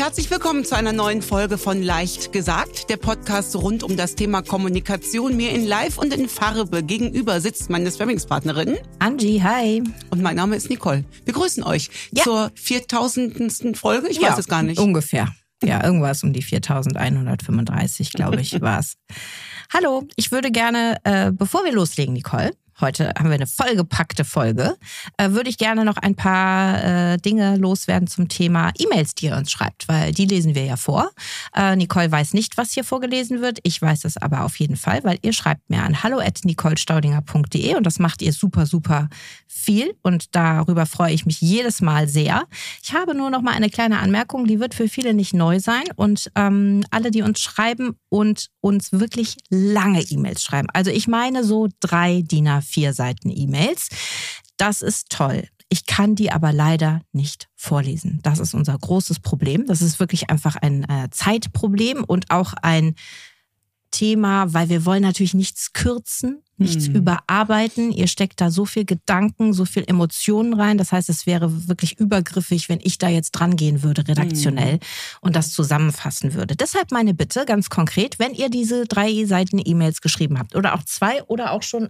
herzlich willkommen zu einer neuen Folge von Leicht gesagt, der Podcast rund um das Thema Kommunikation. Mir in Live und in Farbe gegenüber sitzt meine Sparringspartnerin Angie, hi. Und mein Name ist Nicole. Wir grüßen euch zur 4000. Folge. Ich weiß es gar nicht. Ungefähr. Ja, irgendwas um die 4135, glaube ich, war es. Hallo, ich würde gerne, bevor wir loslegen, Nicole, heute haben wir eine vollgepackte Folge, würde ich gerne noch ein paar Dinge loswerden zum Thema E-Mails, die ihr uns schreibt, weil die lesen wir ja vor. Nicole weiß nicht, was hier vorgelesen wird, ich weiß es aber auf jeden Fall, weil ihr schreibt mir an hallo@nicolestaudinger.de und das macht ihr super, super viel und darüber freue ich mich jedes Mal sehr. Ich habe nur noch mal eine kleine Anmerkung, die wird für viele nicht neu sein und alle, die uns schreiben und uns wirklich lange E-Mails schreiben, also ich meine so 3 DIN A4 Seiten E-Mails. Das ist toll. Ich kann die aber leider nicht vorlesen. Das ist unser großes Problem. Das ist wirklich einfach ein Zeitproblem und auch ein Thema, weil wir wollen natürlich nichts kürzen, nichts überarbeiten. Ihr steckt da so viel Gedanken, so viel Emotionen rein. Das heißt, es wäre wirklich übergriffig, wenn ich da jetzt dran gehen würde, redaktionell, und das zusammenfassen würde. Deshalb meine Bitte, ganz konkret, wenn ihr diese 3 Seiten E-Mails geschrieben habt oder auch 2 oder auch schon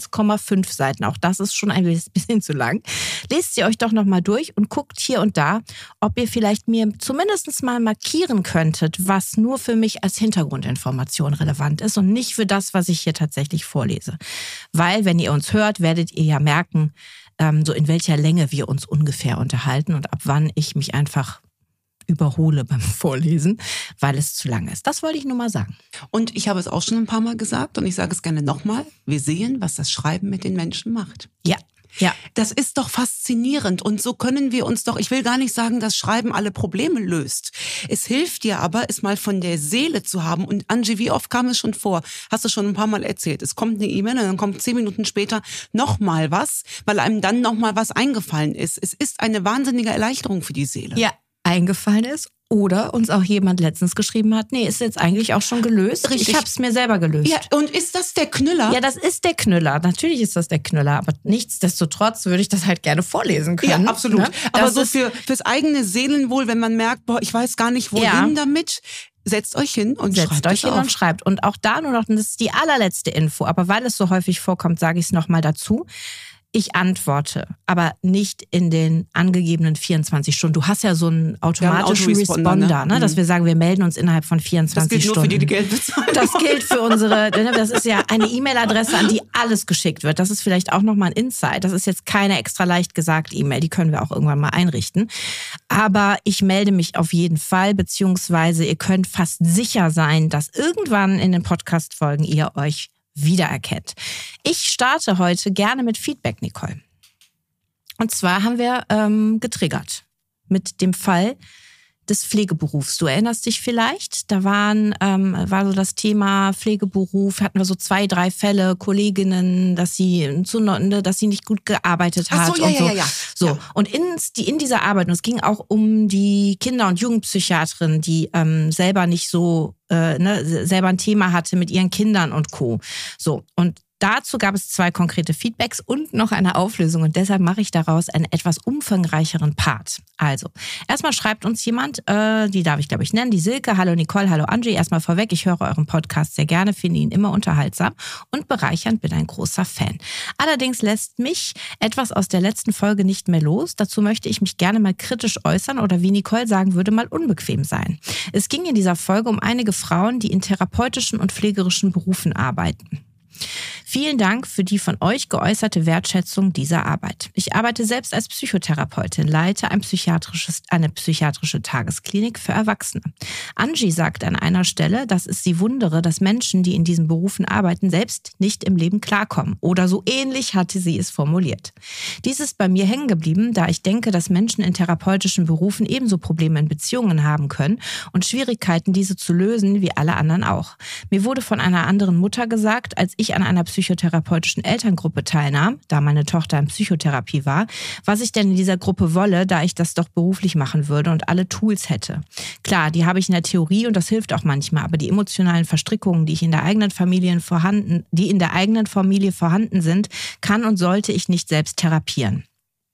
1,5 Seiten, auch das ist schon ein bisschen zu lang, lest sie euch doch nochmal durch und guckt hier und da, ob ihr vielleicht mir zumindest mal markieren könntet, was nur für mich als Hintergrundinformation relevant ist und nicht für das, was ich hier tatsächlich vorlese. Weil, wenn ihr uns hört, werdet ihr ja merken, so in welcher Länge wir uns ungefähr unterhalten und ab wann ich mich einfach überhole beim Vorlesen, weil es zu lang ist. Das wollte ich nur mal sagen. Und ich habe es auch schon ein paar Mal gesagt und ich sage es gerne nochmal. Wir sehen, was das Schreiben mit den Menschen macht. Ja. Ja. Das ist doch faszinierend und so können wir uns doch, ich will gar nicht sagen, dass Schreiben alle Probleme löst. Es hilft dir aber, es mal von der Seele zu haben. Und Angie, wie oft kam es schon vor? Hast du schon ein paar Mal erzählt. Es kommt eine E-Mail und dann kommt 10 Minuten später nochmal was, weil einem dann nochmal was eingefallen ist. Es ist eine wahnsinnige Erleichterung für die Seele. Ja, eingefallen ist. Oder uns auch jemand letztens geschrieben hat, nee, ist jetzt eigentlich auch schon gelöst. Richtig. Ich habe es mir selber gelöst. Ja, und ist das der Knüller? Ja, das ist der Knüller. Natürlich ist das der Knüller. Aber nichtsdestotrotz würde ich das halt gerne vorlesen können. Ja, absolut. Ne? Aber so fürs eigene Seelenwohl, wenn man merkt, boah, ich weiß gar nicht, wohin damit, setzt euch hin und schreibt. Und auch da nur noch, das ist die allerletzte Info, aber weil es so häufig vorkommt, sage ich es nochmal dazu. Ich antworte, aber nicht in den angegebenen 24 Stunden. Du hast ja so einen automatischen Responder, ne? Dass wir sagen, wir melden uns innerhalb von 24 Stunden. Das gilt nur für die Geld bezahlen. Das gilt für unsere, das ist ja eine E-Mail-Adresse, an die alles geschickt wird. Das ist vielleicht auch nochmal ein Insight. Das ist jetzt keine extra leicht gesagt E-Mail, die können wir auch irgendwann mal einrichten. Aber ich melde mich auf jeden Fall, beziehungsweise ihr könnt fast sicher sein, dass irgendwann in den Podcast-Folgen ihr euch wiedererkennt. Ich starte heute gerne mit Feedback, Nicole. Und zwar haben wir getriggert mit dem Fall des Pflegeberufs. Du erinnerst dich vielleicht, da war so das Thema Pflegeberuf, hatten wir so 2, 3 Fälle, Kolleginnen, dass sie nicht gut gearbeitet hat. Ach so, ja. So. Und in dieser Arbeit, und es ging auch um die Kinder- und Jugendpsychiaterin, die selber nicht so, selber ein Thema hatte mit ihren Kindern und Co. So. Und dazu gab es 2 konkrete Feedbacks und noch eine Auflösung und deshalb mache ich daraus einen etwas umfangreicheren Part. Also, erstmal schreibt uns jemand, die darf ich glaube ich nennen, die Silke. Hallo Nicole, hallo Angie. Erstmal vorweg, ich höre euren Podcast sehr gerne, finde ihn immer unterhaltsam und bereichernd, bin ein großer Fan. Allerdings lässt mich etwas aus der letzten Folge nicht mehr los. Dazu möchte ich mich gerne mal kritisch äußern oder wie Nicole sagen würde, mal unbequem sein. Es ging in dieser Folge um einige Frauen, die in therapeutischen und pflegerischen Berufen arbeiten. Vielen Dank für die von euch geäußerte Wertschätzung dieser Arbeit. Ich arbeite selbst als Psychotherapeutin, leite eine psychiatrische Tagesklinik für Erwachsene. Angie sagt an einer Stelle, dass es sie wundere, dass Menschen, die in diesen Berufen arbeiten, selbst nicht im Leben klarkommen. Oder so ähnlich hatte sie es formuliert. Dies ist bei mir hängen geblieben, da ich denke, dass Menschen in therapeutischen Berufen ebenso Probleme in Beziehungen haben können und Schwierigkeiten, diese zu lösen, wie alle anderen auch. Mir wurde von einer anderen Mutter gesagt, als ich an einer psychotherapeutischen Elterngruppe teilnahm, da meine Tochter in Psychotherapie war, was ich denn in dieser Gruppe wolle, da ich das doch beruflich machen würde und alle Tools hätte. Klar, die habe ich in der Theorie und das hilft auch manchmal, aber die emotionalen Verstrickungen, die in der eigenen Familie vorhanden sind, kann und sollte ich nicht selbst therapieren.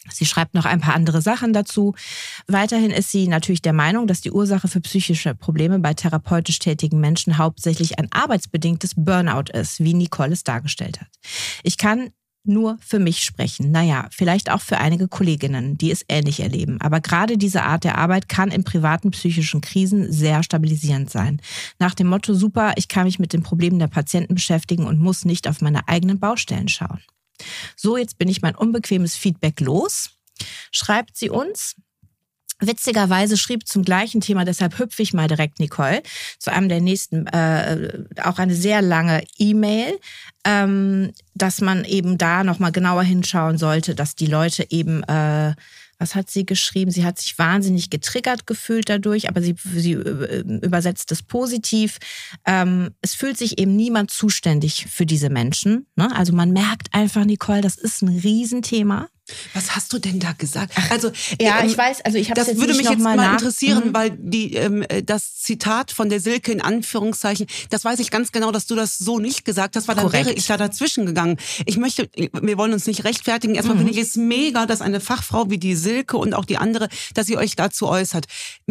Sie schreibt noch ein paar andere Sachen dazu. Weiterhin ist sie natürlich der Meinung, dass die Ursache für psychische Probleme bei therapeutisch tätigen Menschen hauptsächlich ein arbeitsbedingtes Burnout ist, wie Nicole es dargestellt hat. Ich kann nur für mich sprechen. Naja, vielleicht auch für einige Kolleginnen, die es ähnlich erleben. Aber gerade diese Art der Arbeit kann in privaten psychischen Krisen sehr stabilisierend sein. Nach dem Motto, super, ich kann mich mit den Problemen der Patienten beschäftigen und muss nicht auf meine eigenen Baustellen schauen. So, jetzt bin ich mein unbequemes Feedback los, schreibt sie uns. Witzigerweise schrieb zum gleichen Thema, deshalb hüpfe ich mal direkt, Nicole, zu einem der nächsten, auch eine sehr lange E-Mail, dass man eben da nochmal genauer hinschauen sollte, dass die Leute eben, was hat sie geschrieben? Sie hat sich wahnsinnig getriggert gefühlt dadurch, aber sie übersetzt es positiv. Es fühlt sich eben niemand zuständig für diese Menschen. Ne? Also man merkt einfach, Nicole, das ist ein Riesenthema. Was hast du denn da gesagt? Also ja, ich weiß, also ich habe das jetzt würde nicht mich jetzt mal interessieren, Mhm. weil das Zitat von der Silke in Anführungszeichen, das weiß ich ganz genau, dass du das so nicht gesagt hast, weil dann wäre ich da dazwischen gegangen. Wir wollen uns nicht rechtfertigen. Erstmal finde ich es mega, dass eine Fachfrau wie die Silke und auch die andere, dass sie euch dazu äußert.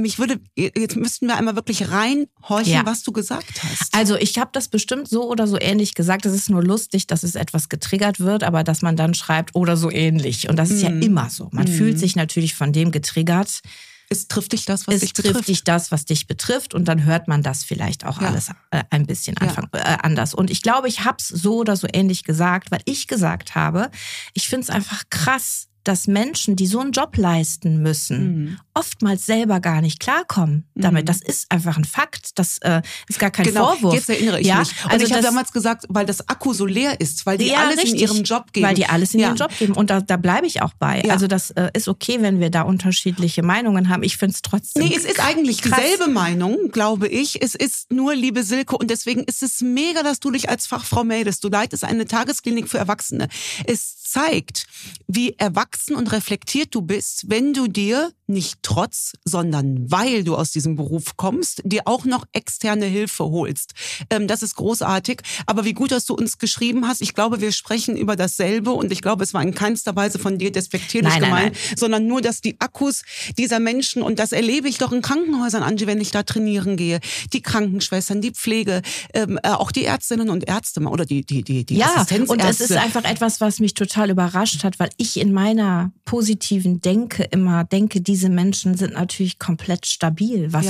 Jetzt müssten wir einmal wirklich reinhorchen, was du gesagt hast. Also ich habe das bestimmt so oder so ähnlich gesagt. Es ist nur lustig, dass es etwas getriggert wird, aber dass man dann schreibt oder so ähnlich. Und das ist ja immer so. Man fühlt sich natürlich von dem getriggert. Es trifft dich das, was dich betrifft. Es trifft dich das, was dich betrifft. Und dann hört man das vielleicht auch alles ein bisschen anders. Und ich glaube, ich habe es so oder so ähnlich gesagt, weil ich gesagt habe, ich finde es einfach krass, dass Menschen, die so einen Job leisten müssen, oftmals selber gar nicht klarkommen damit. Das ist einfach ein Fakt. Das ist gar kein Vorwurf. Jetzt erinnere ich mich. Und also ich habe damals gesagt, weil das Akku so leer ist, weil die alles in ihrem Job geben. Weil die alles in ihrem Job geben. Und da bleibe ich auch bei. Ja. Also das ist okay, wenn wir da unterschiedliche Meinungen haben. Ich finde es trotzdem es ist eigentlich dieselbe Meinung, glaube ich. Es ist nur, liebe Silke, und deswegen ist es mega, dass du dich als Fachfrau meldest. Du leitest eine Tagesklinik für Erwachsene. Es zeigt, wie erwachsen und reflektiert du bist, wenn du dir nicht trotz, sondern weil du aus diesem Beruf kommst, dir auch noch externe Hilfe holst. Das ist großartig. Aber wie gut, dass du uns geschrieben hast. Ich glaube, wir sprechen über dasselbe und ich glaube, es war in keinster Weise von dir despektierlich gemeint, sondern nur, dass die Akkus dieser Menschen, und das erlebe ich doch in Krankenhäusern, Angie, wenn ich da trainieren gehe, die Krankenschwestern, die Pflege, auch die Ärztinnen und Ärzte oder die Assistenzärzte. Und es ist einfach etwas, was mich total überrascht hat, weil ich in meiner positiven Denke immer denke, diese Menschen sind natürlich komplett stabil. Bei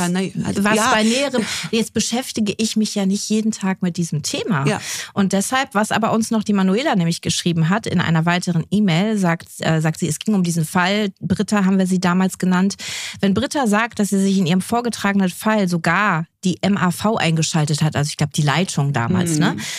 näherem, jetzt beschäftige ich mich ja nicht jeden Tag mit diesem Thema. Ja. Und deshalb, was aber uns noch die Manuela nämlich geschrieben hat, in einer weiteren E-Mail, sagt sie, es ging um diesen Fall, Britta haben wir sie damals genannt. Wenn Britta sagt, dass sie sich in ihrem vorgetragenen Fall sogar die MAV eingeschaltet hat, also ich glaube die Leitung damals,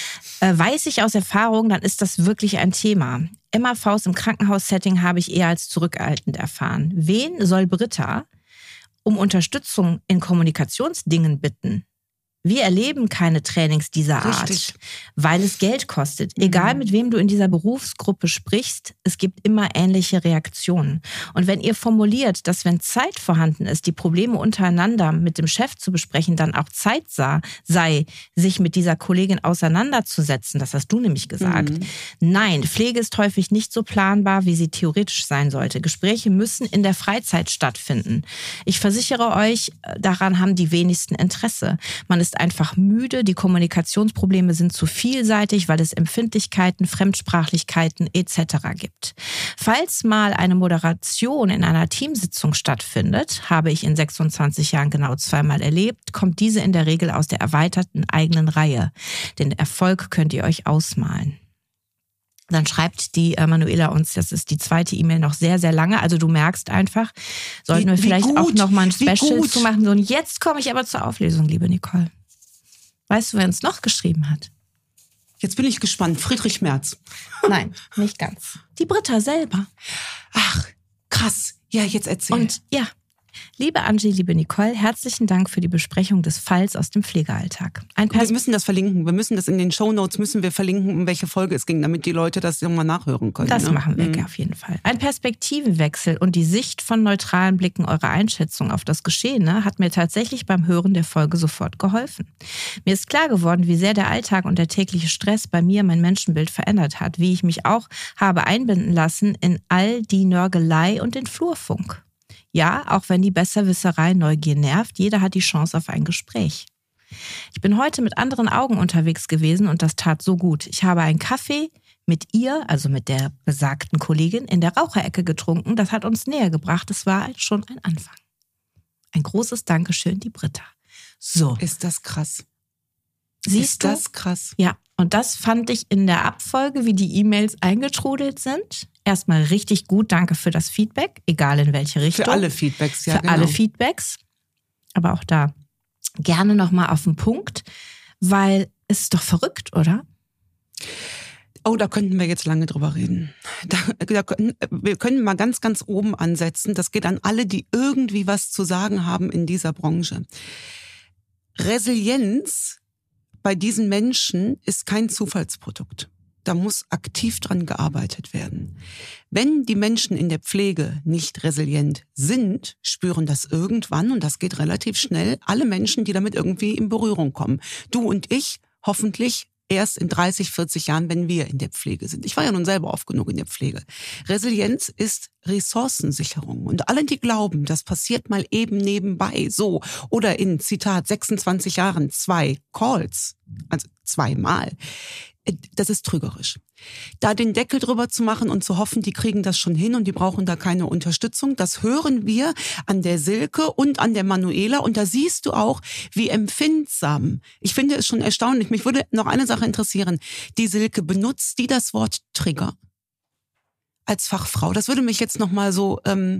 weiß ich aus Erfahrung, dann ist das wirklich ein Thema. MAVs im Krankenhaussetting habe ich eher als zurückhaltend erfahren. Wen soll Britta um Unterstützung in Kommunikationsdingen bitten? Wir erleben keine Trainings dieser Art, weil es Geld kostet. Egal mit wem du in dieser Berufsgruppe sprichst, es gibt immer ähnliche Reaktionen. Und wenn ihr formuliert, dass wenn Zeit vorhanden ist, die Probleme untereinander mit dem Chef zu besprechen, dann auch Zeit sei, sich mit dieser Kollegin auseinanderzusetzen, das hast du nämlich gesagt. Nein, Pflege ist häufig nicht so planbar, wie sie theoretisch sein sollte. Gespräche müssen in der Freizeit stattfinden. Ich versichere euch, daran haben die wenigsten Interesse. Man ist einfach müde, die Kommunikationsprobleme sind zu vielseitig, weil es Empfindlichkeiten, Fremdsprachlichkeiten etc. gibt. Falls mal eine Moderation in einer Teamsitzung stattfindet, habe ich in 26 Jahren genau 2-mal erlebt, kommt diese in der Regel aus der erweiterten eigenen Reihe. Den Erfolg könnt ihr euch ausmalen. Dann schreibt die Manuela uns, das ist die zweite E-Mail, noch sehr, sehr lange. Also du merkst einfach, sollten wir vielleicht auch noch mal ein Special zu machen. So, und jetzt komme ich aber zur Auflösung, liebe Nicole. Weißt du, wer uns noch geschrieben hat? Jetzt bin ich gespannt. Friedrich Merz. Nein, nicht ganz. Die Britta selber. Ach, krass. Ja, jetzt erzähl. Und ja, Liebe Angie, liebe Nicole, herzlichen Dank für die Besprechung des Falls aus dem Pflegealltag. Wir müssen das verlinken. Wir müssen das in den Shownotes verlinken, um welche Folge es ging, damit die Leute das nochmal nachhören können. Das machen wir auf jeden Fall. Ein Perspektivenwechsel und die Sicht von neutralen Blicken eurer Einschätzung auf das Geschehene hat mir tatsächlich beim Hören der Folge sofort geholfen. Mir ist klar geworden, wie sehr der Alltag und der tägliche Stress bei mir mein Menschenbild verändert hat, wie ich mich auch habe einbinden lassen in all die Nörgelei und den Flurfunk. Ja, auch wenn die Besserwisserei Neugier nervt, jeder hat die Chance auf ein Gespräch. Ich bin heute mit anderen Augen unterwegs gewesen und das tat so gut. Ich habe einen Kaffee mit ihr, also mit der besagten Kollegin, in der Raucherecke getrunken. Das hat uns näher gebracht. Es war schon ein Anfang. Ein großes Dankeschön, die Britta. So. Ist das krass? Siehst du? Ist das krass? Ja, und das fand ich in der Abfolge, wie die E-Mails eingetrudelt sind. Erstmal richtig gut, danke für das Feedback, egal in welche Richtung. Für alle Feedbacks, ja. Für alle Feedbacks. Aber auch da gerne nochmal auf den Punkt, weil es ist doch verrückt, oder? Oh, da könnten wir jetzt lange drüber reden. Wir können mal ganz, ganz oben ansetzen. Das geht an alle, die irgendwie was zu sagen haben in dieser Branche. Resilienz bei diesen Menschen ist kein Zufallsprodukt. Da muss aktiv dran gearbeitet werden. Wenn die Menschen in der Pflege nicht resilient sind, spüren das irgendwann, und das geht relativ schnell, alle Menschen, die damit irgendwie in Berührung kommen. Du und ich hoffentlich erst in 30, 40 Jahren, wenn wir in der Pflege sind. Ich war ja nun selber oft genug in der Pflege. Resilienz ist Ressourcensicherung. Und alle, die glauben, das passiert mal eben nebenbei, so, oder in, Zitat, 26 Jahren 2 Calls, also 2-mal, das ist trügerisch. Da den Deckel drüber zu machen und zu hoffen, die kriegen das schon hin und die brauchen da keine Unterstützung, das hören wir an der Silke und an der Manuela. Und da siehst du auch, wie empfindsam. Ich finde es schon erstaunlich. Mich würde noch eine Sache interessieren. Die Silke, benutzt die das Wort Trigger als Fachfrau? Das würde mich jetzt noch mal so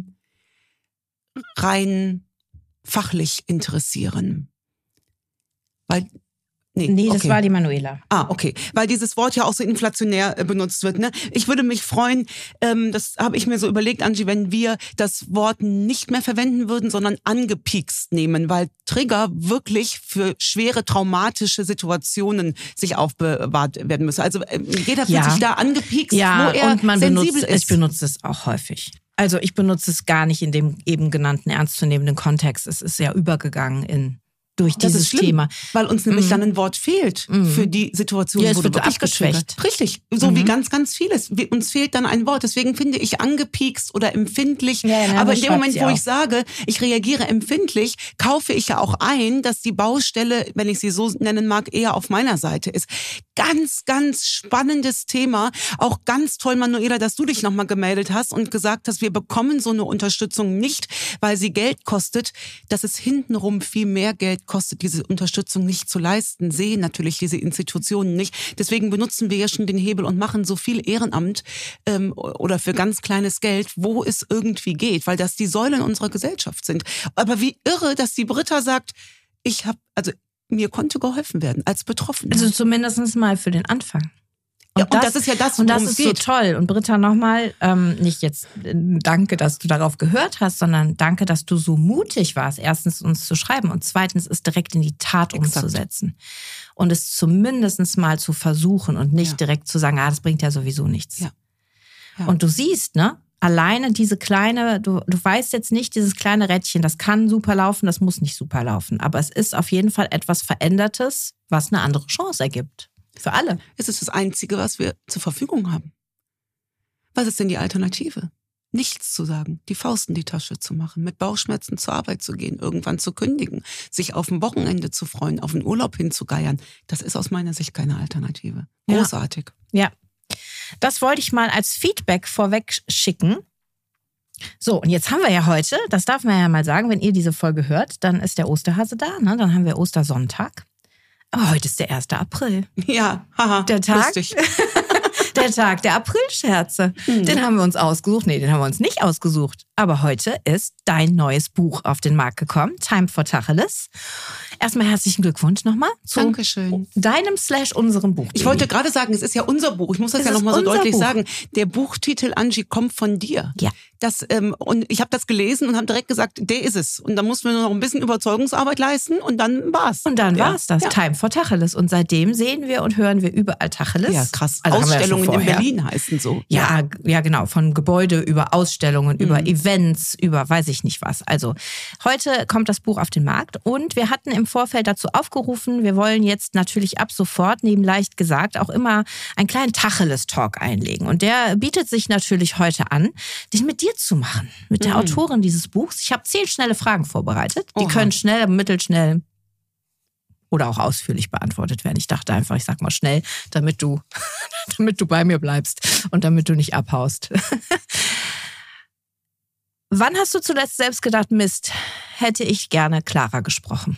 rein fachlich interessieren. Weil Nee, das war die Manuela. Okay. Weil dieses Wort ja auch so inflationär benutzt wird. Ne? Ich würde mich freuen, das habe ich mir so überlegt, Angie, wenn wir das Wort nicht mehr verwenden würden, sondern angepiekst nehmen, weil Trigger wirklich für schwere traumatische Situationen sich aufbewahrt werden müssen. Also jeder fühlt sich da angepiekst, wo er und man sensibel ist. Ich benutze es auch häufig. Also ich benutze es gar nicht in dem eben genannten ernstzunehmenden Kontext. Es ist ja übergegangen durch dieses Thema. Weil uns nämlich dann ein Wort fehlt für die Situation, wo du wirklich abgeschwächt. Richtig, so wie ganz, ganz vieles. Uns fehlt dann ein Wort. Deswegen finde ich angepiekst oder empfindlich. Aber in dem Moment, wo ich sage, ich reagiere empfindlich, kaufe ich ja auch ein, dass die Baustelle, wenn ich sie so nennen mag, eher auf meiner Seite ist. Ganz, ganz spannendes Thema. Auch ganz toll, Manuela, dass du dich nochmal gemeldet hast und gesagt hast, wir bekommen so eine Unterstützung nicht, weil sie Geld kostet, dass es hintenrum viel mehr Geld kostet, diese Unterstützung nicht zu leisten, sehen natürlich diese Institutionen nicht. Deswegen benutzen wir ja schon den Hebel und machen so viel Ehrenamt oder für ganz kleines Geld, wo es irgendwie geht, weil das die Säulen unserer Gesellschaft sind. Aber wie irre, dass die Britta sagt, mir konnte geholfen werden als Betroffene. Also zumindest mal für den Anfang. Und das ist ja das, worum es geht. Und das ist so toll. Und Britta, nochmal, nicht jetzt danke, dass du darauf gehört hast, sondern danke, dass du so mutig warst, erstens uns zu schreiben und zweitens es direkt in die Tat umzusetzen. Und es zumindest mal zu versuchen und nicht direkt zu sagen, das bringt ja sowieso nichts. Ja. Und du siehst, ne? Alleine diese kleine, du weißt jetzt nicht, dieses kleine Rädchen, das kann super laufen, das muss nicht super laufen. Aber es ist auf jeden Fall etwas Verändertes, was eine andere Chance ergibt. Für alle. Es ist das Einzige, was wir zur Verfügung haben. Was ist denn die Alternative? Nichts zu sagen, die Faust in die Tasche zu machen, mit Bauchschmerzen zur Arbeit zu gehen, irgendwann zu kündigen, sich auf ein Wochenende zu freuen, auf einen Urlaub hinzugeiern. Das ist aus meiner Sicht keine Alternative. Großartig. Ja. Das wollte ich mal als Feedback vorweg schicken. So, und jetzt haben wir ja heute, das darf man ja mal sagen, wenn ihr diese Folge hört, dann ist der Osterhase da, ne? Dann haben wir Ostersonntag. Aber heute ist der 1. April. Ja, haha, der Tag, lustig. Der Tag der Aprilscherze. Den haben wir uns ausgesucht. Nee, den haben wir uns nicht ausgesucht. Aber heute ist dein neues Buch auf den Markt gekommen, Time for Tacheles. Erstmal herzlichen Glückwunsch nochmal zu Dankeschön. deinem/unserem Buch. Ich wollte gerade sagen, es ist ja unser Buch. Ich muss das ja nochmal so deutlich sagen. Der Buchtitel, Angie, kommt von dir. Ja. Und ich habe das gelesen und habe direkt gesagt, der ist es. Und dann mussten wir nur noch ein bisschen Überzeugungsarbeit leisten und dann war's. Und dann war's das. Ja. Time for Tacheles. Und seitdem sehen wir und hören wir überall Tacheles. Ja, krass. Also Ausstellungen in Berlin heißen so. Ja, genau. Von Gebäude über Ausstellungen, über Events, über weiß ich nicht was. Also heute kommt das Buch auf den Markt und wir hatten im Vorfeld dazu aufgerufen, wir wollen jetzt natürlich ab sofort, neben leicht gesagt, auch immer einen kleinen Tacheles-Talk einlegen. Und der bietet sich natürlich heute an, den mit dir zu machen, mit der Autorin dieses Buchs. Ich habe 10 schnelle Fragen vorbereitet. Die können schnell, mittelschnell oder auch ausführlich beantwortet werden. Ich dachte einfach, ich sag mal schnell, damit du bei mir bleibst und damit du nicht abhaust. Wann hast du zuletzt selbst gedacht, Mist, hätte ich gerne klarer gesprochen?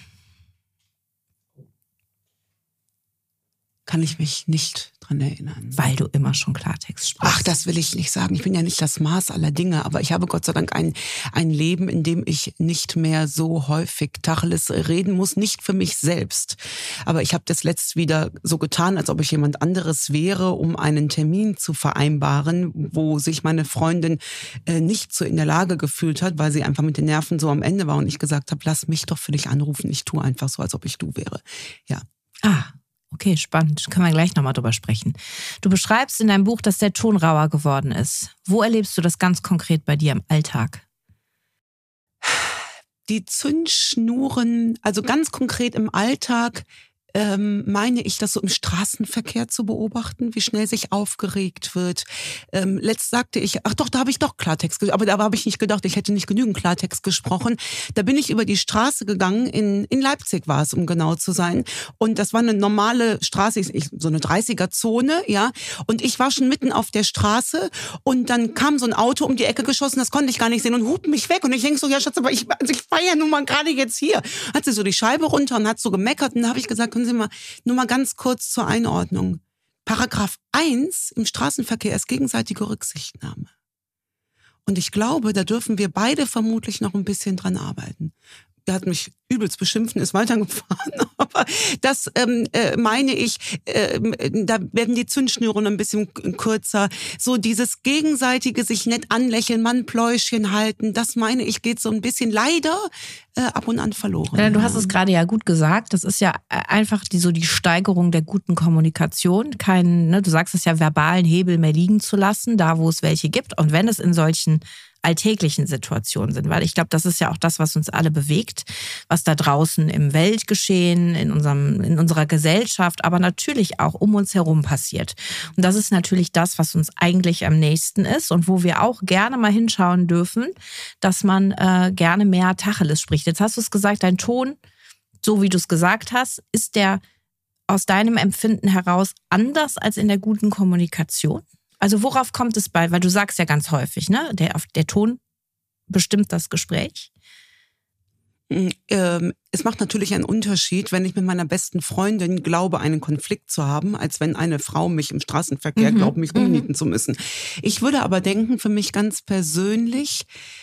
Kann ich mich nicht dran erinnern. Weil du immer schon Klartext sprichst. Ach, das will ich nicht sagen. Ich bin ja nicht das Maß aller Dinge, aber ich habe Gott sei Dank ein Leben, in dem ich nicht mehr so häufig Tacheles reden muss, nicht für mich selbst. Aber ich habe das letzt wieder so getan, als ob ich jemand anderes wäre, um einen Termin zu vereinbaren, wo sich meine Freundin nicht so in der Lage gefühlt hat, weil sie einfach mit den Nerven so am Ende war und ich gesagt habe, lass mich doch für dich anrufen. Ich tue einfach so, als ob ich du wäre. Ja. Okay, spannend. Können wir gleich nochmal drüber sprechen. Du beschreibst in deinem Buch, dass der Ton rauer geworden ist. Wo erlebst du das ganz konkret bei dir im Alltag? Die Zündschnuren, also ganz konkret im Alltag, meine ich, das so im Straßenverkehr zu beobachten, wie schnell sich aufgeregt wird. Letzt sagte ich, ach doch, da habe ich doch Klartext gesprochen, aber da habe ich nicht gedacht, ich hätte nicht genügend Klartext gesprochen. Da bin ich über die Straße gegangen, in Leipzig war es, um genau zu sein. Und das war eine normale Straße, so eine 30er-Zone, ja. Und ich war schon mitten auf der Straße und dann kam so ein Auto um die Ecke geschossen, das konnte ich gar nicht sehen und hupt mich weg. Und ich denke so, ja Schatz, aber ich war ja nun mal gerade jetzt hier. Hat sie so die Scheibe runter und hat so gemeckert und dann habe ich gesagt, können Sie mal, nur mal ganz kurz zur Einordnung. Paragraph 1 im Straßenverkehr ist gegenseitige Rücksichtnahme. Und ich glaube, da dürfen wir beide vermutlich noch ein bisschen dran arbeiten. Er hat mich übelst beschimpft und ist weitergefahren. Aber das meine ich, da werden die Zündschnüre ein bisschen kürzer. So dieses gegenseitige sich nett anlächeln, Mann-Pläuschen halten, das meine ich, geht so ein bisschen leider ab und an verloren. Ja, du hast es gerade ja gut gesagt. Das ist ja einfach die Steigerung der guten Kommunikation. Du sagst es ja, verbalen Hebel mehr liegen zu lassen, da wo es welche gibt. Und wenn es in solchen alltäglichen Situationen sind, weil ich glaube, das ist ja auch das, was uns alle bewegt, was da draußen im Weltgeschehen, in unserer Gesellschaft, aber natürlich auch um uns herum passiert. Und das ist natürlich das, was uns eigentlich am nächsten ist und wo wir auch gerne mal hinschauen dürfen, dass man gerne mehr Tacheles spricht. Jetzt hast du es gesagt, dein Ton, so wie du es gesagt hast, ist der aus deinem Empfinden heraus anders als in der guten Kommunikation? Also worauf kommt es bei? Weil du sagst ja ganz häufig, ne? Der Ton bestimmt das Gespräch. Es macht natürlich einen Unterschied, wenn ich mit meiner besten Freundin glaube, einen Konflikt zu haben, als wenn eine Frau mich im Straßenverkehr glaubt, mich umnieten zu müssen. Ich würde aber denken, für mich ganz persönlich,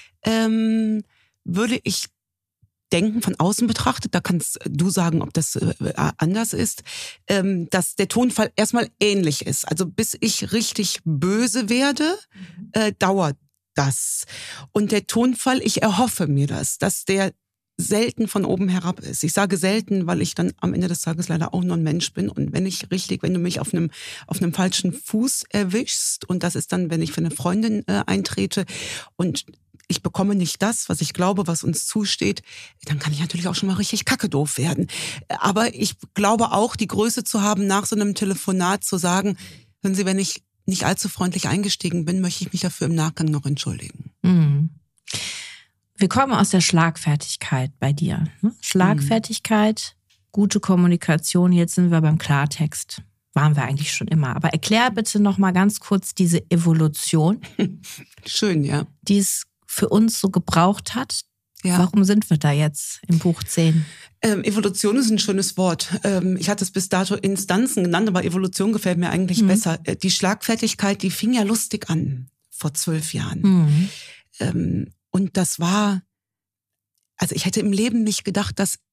würde ich denken, von außen betrachtet, da kannst du sagen, ob das anders ist, dass der Tonfall erstmal ähnlich ist. Also bis ich richtig böse werde, dauert das. Und der Tonfall, ich erhoffe mir das, dass der selten von oben herab ist. Ich sage selten, weil ich dann am Ende des Tages leider auch nur ein Mensch bin. Und wenn du mich auf einem falschen Fuß erwischst, und das ist dann, wenn ich für eine Freundin eintrete und ich bekomme nicht das, was ich glaube, was uns zusteht, dann kann ich natürlich auch schon mal richtig kackedoof werden. Aber ich glaube auch, die Größe zu haben, nach so einem Telefonat zu sagen, hören Sie, wenn ich nicht allzu freundlich eingestiegen bin, möchte ich mich dafür im Nachgang noch entschuldigen. Mhm. Wir kommen aus der Schlagfertigkeit bei dir. Schlagfertigkeit, gute Kommunikation, jetzt sind wir beim Klartext. Waren wir eigentlich schon immer. Aber erklär bitte noch mal ganz kurz diese Evolution. Schön, ja. Die es für uns so gebraucht hat. Ja. Warum sind wir da jetzt im Buch 10? Evolution ist ein schönes Wort. Ich hatte es bis dato Instanzen genannt, aber Evolution gefällt mir eigentlich besser. Die Schlagfertigkeit, die fing ja lustig an vor 12 Jahren. Und das war, also ich hätte im Leben nicht gedacht, dass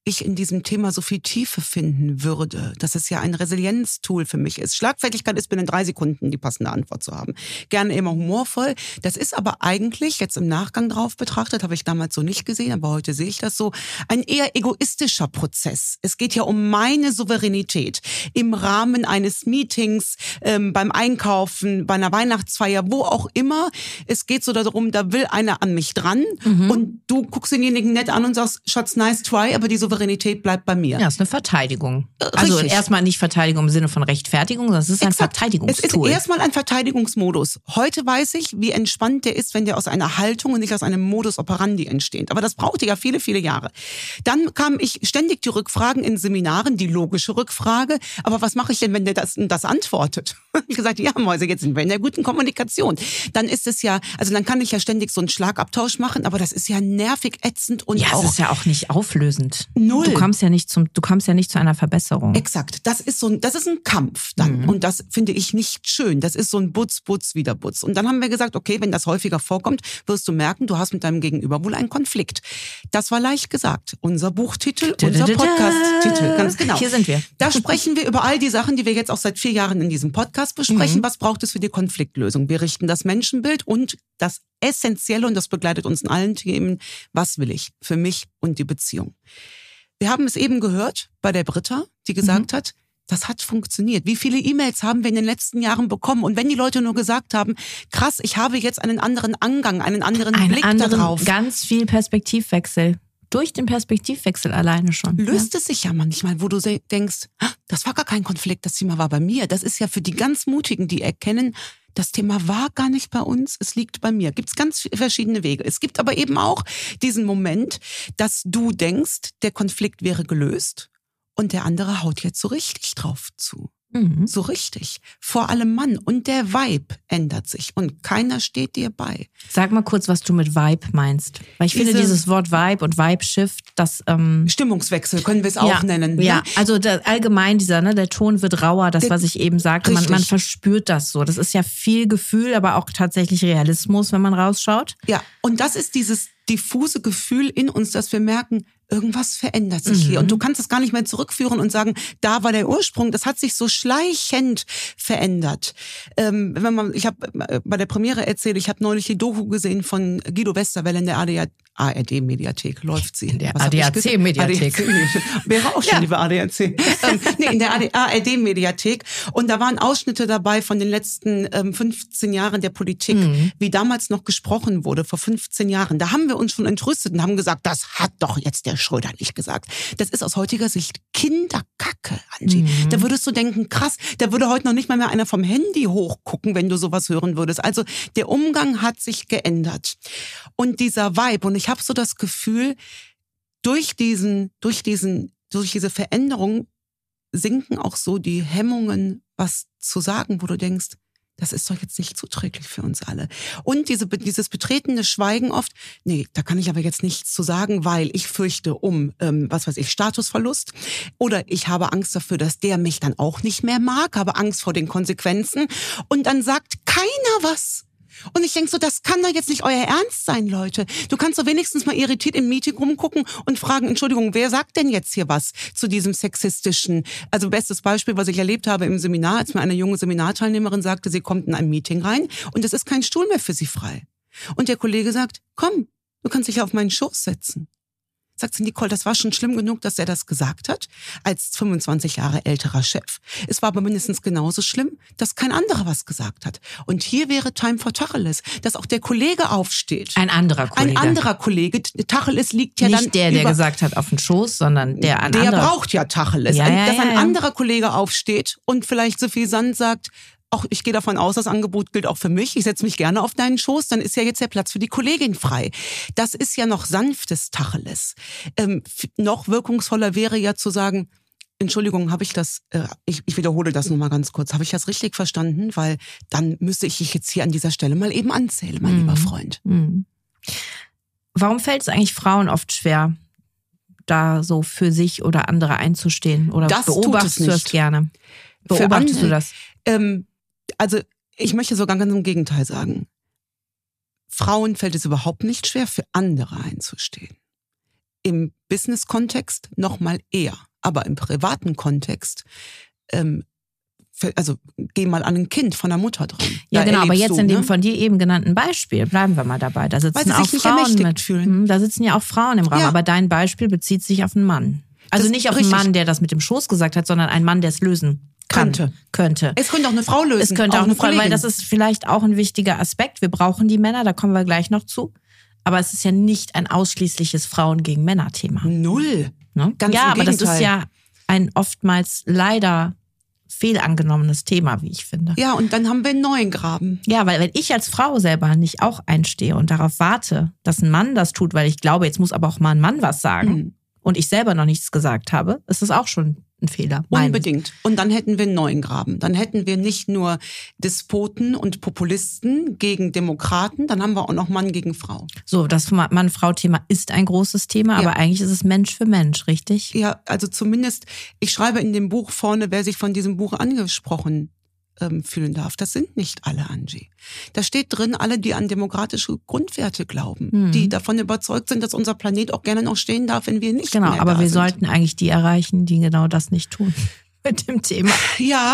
ich in diesem Thema so viel Tiefe finden würde, dass es ja ein Resilienztool für mich ist. Schlagfertigkeit ist binnen 3 Sekunden die passende Antwort zu haben. Gerne immer humorvoll. Das ist aber eigentlich, jetzt im Nachgang drauf betrachtet, habe ich damals so nicht gesehen, aber heute sehe ich das so, ein eher egoistischer Prozess. Es geht ja um meine Souveränität im Rahmen eines Meetings, beim Einkaufen, bei einer Weihnachtsfeier, wo auch immer. Es geht so darum, da will einer an mich dran und du guckst denjenigen nett an und sagst, Schatz, nice try, aber die Souveränität bleibt bei mir. Ja, ist eine Verteidigung. Also erstmal nicht Verteidigung im Sinne von Rechtfertigung, sondern es ist ein Verteidigungstool. Es ist erstmal ein Verteidigungsmodus. Heute weiß ich, wie entspannt der ist, wenn der aus einer Haltung und nicht aus einem Modus operandi entsteht. Aber das brauchte ja viele, viele Jahre. Dann kam ich ständig die Rückfragen in Seminaren, die logische Rückfrage. Aber was mache ich denn, wenn der das antwortet? Ich gesagt, ja Mäuse, jetzt sind wir in der guten Kommunikation. Dann ist es ja, also dann kann ich ja ständig so einen Schlagabtausch machen, aber das ist ja nervig, ätzend und ja, auch... es ist ja auch nicht auflösend. Null. Du kommst ja nicht zu einer Verbesserung. Exakt. Das ist ein Kampf dann. Und das finde ich nicht schön. Das ist so ein Butz, wieder Butz. Und dann haben wir gesagt, okay, wenn das häufiger vorkommt, wirst du merken, du hast mit deinem Gegenüber wohl einen Konflikt. Das war leicht gesagt. Unser Buchtitel, unser Podcast-Titel. Ganz genau. Hier sind wir. Da sprechen wir über all die Sachen, die wir jetzt auch seit 4 Jahren in diesem Podcast besprechen. Was braucht es für die Konfliktlösung? Wir richten das Menschenbild und das Essentielle, und das begleitet uns in allen Themen, was will ich für mich und die Beziehung? Wir haben es eben gehört bei der Britta, die gesagt hat, das hat funktioniert. Wie viele E-Mails haben wir in den letzten Jahren bekommen? Und wenn die Leute nur gesagt haben, krass, ich habe jetzt einen anderen Angang, einen anderen Blick darauf. Ganz viel Perspektivwechsel. Durch den Perspektivwechsel alleine schon. Löst es sich ja manchmal, wo du denkst, das war gar kein Konflikt, das Thema war bei mir. Das ist ja für die ganz Mutigen, die erkennen, das Thema war gar nicht bei uns, es liegt bei mir. Gibt es ganz verschiedene Wege. Es gibt aber eben auch diesen Moment, dass du denkst, der Konflikt wäre gelöst und der andere haut jetzt so richtig drauf zu. So richtig. Vor allem Mann. Und der Vibe ändert sich und keiner steht dir bei. Sag mal kurz, was du mit Vibe meinst. Weil ich finde dieses Wort Vibe und Vibe-Shift, das... Stimmungswechsel können wir es auch nennen. Ja, also allgemein der Ton wird rauer, das, was ich eben sagte. Man verspürt das so. Das ist ja viel Gefühl, aber auch tatsächlich Realismus, wenn man rausschaut. Ja, und das ist dieses diffuse Gefühl in uns, dass wir merken, irgendwas verändert sich hier. Und du kannst es gar nicht mehr zurückführen und sagen, da war der Ursprung. Das hat sich so schleichend verändert. Ich habe bei der Premiere erzählt, ich habe neulich die Doku gesehen von Guido Westerwelle in der ARD-Mediathek. Läuft sie. In der ADAC-Mediathek. Wäre auch schon, liebe ADAC. In der ARD-Mediathek. Und da waren Ausschnitte dabei von den letzten 15 Jahren der Politik, wie damals noch gesprochen wurde, vor 15 Jahren. Da haben wir uns schon entrüstet und haben gesagt, das hat doch jetzt der Schröder nicht gesagt. Das ist aus heutiger Sicht Kinderkacke, Angie. Da würdest du denken, krass, da würde heute noch nicht mal mehr einer vom Handy hochgucken, wenn du sowas hören würdest. Also der Umgang hat sich geändert. Und dieser Vibe, und ich habe so das Gefühl, durch diese Veränderung sinken auch so die Hemmungen, was zu sagen, wo du denkst, das ist doch jetzt nicht zuträglich für uns alle. Und dieses betretene Schweigen oft, nee, da kann ich aber jetzt nichts zu sagen, weil ich fürchte Statusverlust. Oder ich habe Angst dafür, dass der mich dann auch nicht mehr mag, habe Angst vor den Konsequenzen. Und dann sagt keiner was. Und ich denke so, das kann doch jetzt nicht euer Ernst sein, Leute. Du kannst doch wenigstens mal irritiert im Meeting rumgucken und fragen, Entschuldigung, wer sagt denn jetzt hier was zu diesem sexistischen? Also bestes Beispiel, was ich erlebt habe im Seminar, als mir eine junge Seminarteilnehmerin sagte, sie kommt in ein Meeting rein und es ist kein Stuhl mehr für sie frei. Und der Kollege sagt, komm, du kannst dich auf meinen Schoß setzen. Sagt sie, Nicole, das war schon schlimm genug, dass er das gesagt hat, als 25 Jahre älterer Chef. Es war aber mindestens genauso schlimm, dass kein anderer was gesagt hat. Und hier wäre Time for Tacheles, dass auch der Kollege aufsteht. Ein anderer Kollege. Tacheles liegt ja nicht dann nicht der gesagt hat auf den Schoß, sondern der andere. Der braucht ja Tacheles. Dass ein anderer Kollege aufsteht und vielleicht so viel Sand sagt, auch ich gehe davon aus, das Angebot gilt auch für mich. Ich setze mich gerne auf deinen Schoß, dann ist ja jetzt der Platz für die Kollegin frei. Das ist ja noch sanftes Tacheles. Noch wirkungsvoller wäre ja zu sagen, Entschuldigung, habe ich das, ich wiederhole das nochmal ganz kurz, habe ich das richtig verstanden? Weil dann müsste ich dich jetzt hier an dieser Stelle mal eben anzählen, mein lieber Freund. Warum fällt es eigentlich Frauen oft schwer, da so für sich oder andere einzustehen? Oder beobachtest du das gerne? Beobachtest du das? Also ich möchte sogar ganz im Gegenteil sagen. Frauen fällt es überhaupt nicht schwer, für andere einzustehen. im Business-Kontext noch mal eher. Aber im privaten Kontext, also geh mal an ein Kind von der Mutter dran. Ja, genau, aber jetzt du, in dem von dir eben genannten Beispiel, bleiben wir mal dabei. Da sitzen weil sie auch sich nicht Frauen ermächtigt fühlen. Da sitzen ja auch Frauen im Raum, Ja. aber dein Beispiel bezieht sich auf einen Mann. Also Das nicht ist auf einen richtig. Mann, der das mit dem Schoß gesagt hat, sondern einen Mann, der es lösen könnte. Es könnte auch eine Frau lösen. Es könnte auch eine Frau, weil Kollegin. das ist vielleicht auch ein wichtiger Aspekt. Wir brauchen die Männer, da kommen wir gleich noch zu. Aber es ist ja nicht ein ausschließliches Frauen gegen Männer-Thema. Null. Ne? Ganz ja, im aber das Gegenteil. ist ja ein oftmals leider fehlangenommenes Thema, wie ich finde. Ja, und dann haben wir einen neuen Graben. Ja, weil wenn ich als Frau selber nicht auch einstehe und darauf warte, dass ein Mann das tut, weil ich glaube, jetzt muss aber auch mal ein Mann was sagen und ich selber noch nichts gesagt habe, ist das auch schon ein Fehler. Unbedingt. Und dann hätten wir einen neuen Graben. Dann hätten wir nicht nur Despoten und Populisten gegen Demokraten, dann haben wir auch noch Mann gegen Frau. So, das Mann-Frau-Thema ist ein großes Thema, aber eigentlich ist es Mensch für Mensch, richtig? Ja, also zumindest, ich schreibe in dem Buch vorne, wer sich von diesem Buch angesprochen fühlen darf. Das sind nicht alle, Angie. Da steht drin, alle, die an demokratische Grundwerte glauben, die davon überzeugt sind, dass unser Planet auch gerne noch stehen darf, wenn wir nicht Genau, mehr aber da wir sind. sollten eigentlich die erreichen, die genau das nicht tun mit dem Thema. Ja,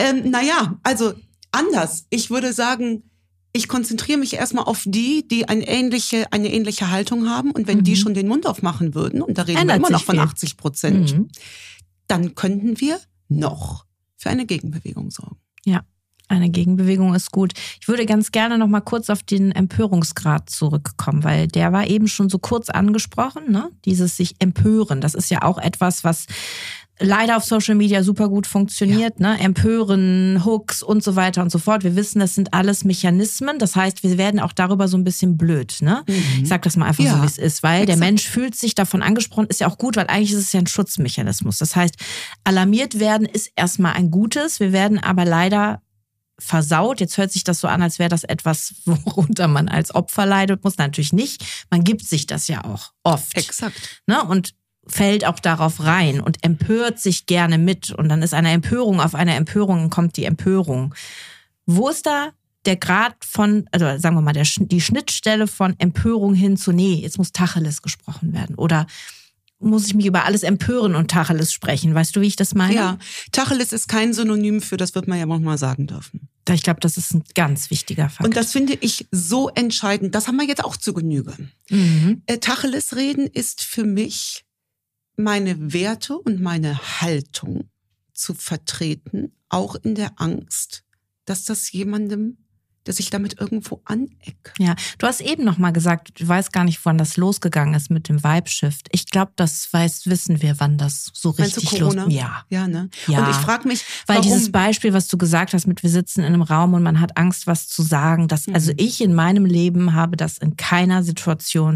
also anders. Ich würde sagen, ich konzentriere mich erstmal auf die eine ähnliche Haltung haben. Und wenn die schon den Mund aufmachen würden, und da reden Ändert wir immer noch sich von viel. 80%, dann könnten wir noch für eine Gegenbewegung sorgen. Ja, eine Gegenbewegung ist gut. Ich würde ganz gerne noch mal kurz auf den Empörungsgrad zurückkommen, weil der war eben schon so kurz angesprochen, ne? Dieses sich empören, das ist ja auch etwas, was leider auf Social Media super gut funktioniert, ne? Empören, Hooks und so weiter und so fort. Wir wissen, das sind alles Mechanismen. Das heißt, wir werden auch darüber so ein bisschen blöd, ne? Ich sag das mal einfach so, wie es ist, weil der Mensch fühlt sich davon angesprochen, ist ja auch gut, weil eigentlich ist es ja ein Schutzmechanismus. Das heißt, alarmiert werden ist erstmal ein Gutes. Wir werden aber leider versaut. Jetzt hört sich das so an, als wäre das etwas, worunter man als Opfer leidet. Muss natürlich nicht. Man gibt sich das ja auch oft. Exakt. Ne? Und fällt auch darauf rein und empört sich gerne mit. Und dann ist eine Empörung auf eine Empörung und kommt die Empörung. Wo ist da der Grad von, also sagen wir mal, die Schnittstelle von Empörung hin zu, nee, jetzt muss Tacheles gesprochen werden? Oder muss ich mich über alles empören und Tacheles sprechen? Weißt du, wie ich das meine? Ja, Tacheles ist kein Synonym für, das wird man ja manchmal sagen dürfen. Ich glaube, das ist ein ganz wichtiger Fakt. Und das finde ich so entscheidend. Das haben wir jetzt auch zu Genüge. Tacheles reden ist für mich, meine Werte und meine Haltung zu vertreten, auch in der Angst, dass das jemandem, dass ich damit irgendwo anecke. Ja, du hast eben noch mal gesagt, du weißt gar nicht, wann das losgegangen ist mit dem Vibe-Shift. Ich glaube, wissen wir, wann das so richtig Corona? Ja. Ja, ne? Ja. Und ich frage mich, weil warum? dieses Beispiel, was du gesagt hast, mit wir sitzen in einem Raum und man hat Angst, was zu sagen, also ich in meinem Leben habe das in keiner Situation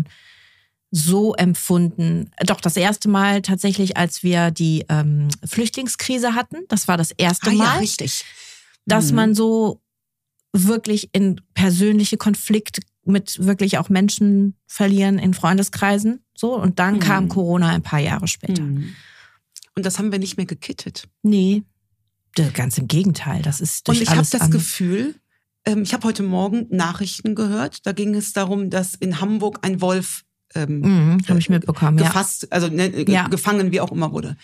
so empfunden. Doch, das erste Mal tatsächlich, als wir die Flüchtlingskrise hatten, das war das erste Mal, ja, richtig. dass man so wirklich in persönliche Konflikt mit wirklich auch Menschen verlieren in Freundeskreisen. So, und dann kam Corona ein paar Jahre später. Und das haben wir nicht mehr gekittet. Nee, ganz im Gegenteil. Das ist durch Und ich habe alles das Gefühl, ich habe heute Morgen Nachrichten gehört, da ging es darum, dass in Hamburg ein Wolf habe ich mitbekommen, gefasst, also gefangen, wie auch immer wurde.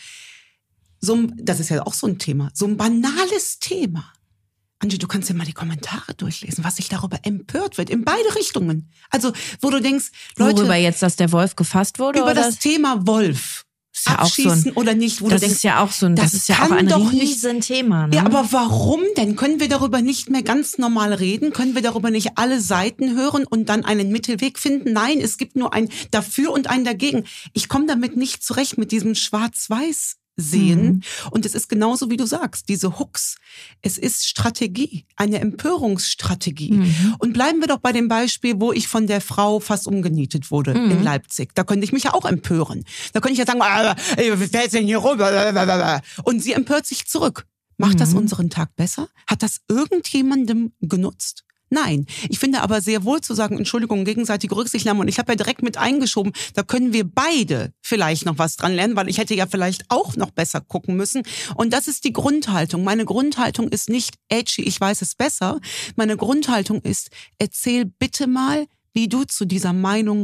Das ist ja auch so ein Thema, so ein banales Thema. Angie, du kannst ja mal die Kommentare durchlesen, was sich darüber empört wird, in beide Richtungen. Also, wo du denkst, Leute... Worüber jetzt, dass der Wolf gefasst wurde? Über oder? das Thema Wolf. Ist ja Abschießen auch so oder nicht, wo das du denkst, ist ja auch so ein, das ist ja auch ein Riesenthema. Ne? Ja, aber warum denn? Können wir darüber nicht mehr ganz normal reden? Können wir darüber nicht alle Seiten hören und dann einen Mittelweg finden? Nein, es gibt nur ein Dafür und ein Dagegen. Ich komme damit nicht zurecht mit diesem Schwarz-Weiß sehen. Und es ist genauso, wie du sagst, diese Hooks. Es ist Strategie, eine Empörungsstrategie. Und bleiben wir doch bei dem Beispiel, wo ich von der Frau fast umgenietet wurde in Leipzig. Da könnte ich mich ja auch empören. Da könnte ich ja sagen, wer ist denn hier rum? Und sie empört sich zurück. Macht das unseren Tag besser? Hat das irgendjemandem genutzt? Nein. Ich finde aber sehr wohl zu sagen, Entschuldigung, gegenseitige Rücksicht nehmen. Und ich habe ja direkt mit eingeschoben, da können wir beide vielleicht noch was dran lernen, weil ich hätte ja vielleicht auch noch besser gucken müssen. Und das ist die Grundhaltung. Meine Grundhaltung ist nicht edgy, ich weiß es besser. Meine Grundhaltung ist, erzähl bitte mal, wie du zu dieser Meinung